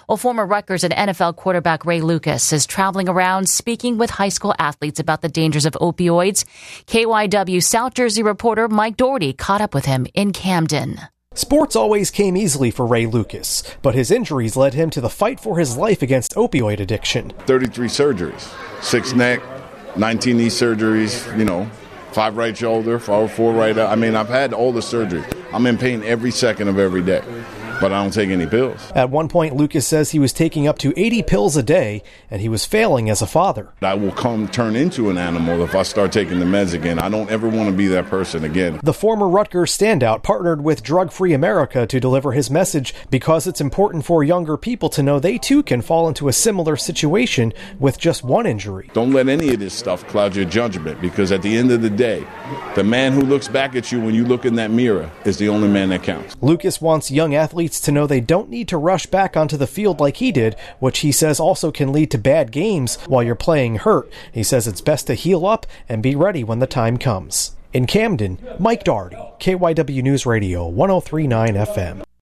Well, former Rutgers and NFL quarterback Ray Lucas is traveling around speaking with high school athletes about the dangers of opioids. KYW South Jersey reporter Mike Doherty caught up with him in Camden. Sports always came easily for Ray Lucas, but his injuries led him to the fight for his life against opioid addiction. 33 surgeries, 6 neck, 19 knee surgeries, 5 right shoulder, 4 right. I've had all the surgeries. I'm in pain every second of every day, but I don't take any pills. At one point, Lucas says he was taking up to 80 pills a day, and he was failing as a father. I will turn into an animal if I start taking the meds again. I don't ever want to be that person again. The former Rutgers standout partnered with Drug Free America to deliver his message because it's important for younger people to know they too can fall into a similar situation with just one injury. Don't let any of this stuff cloud your judgment, because at the end of the day, the man who looks back at you when you look in that mirror is the only man that counts. Lucas wants young athletes to know they don't need to rush back onto the field like he did, which he says also can lead to bad games while you're playing hurt. He says it's best to heal up and be ready when the time comes. In Camden, Mike Doherty, KYW News Radio, 103.9 FM.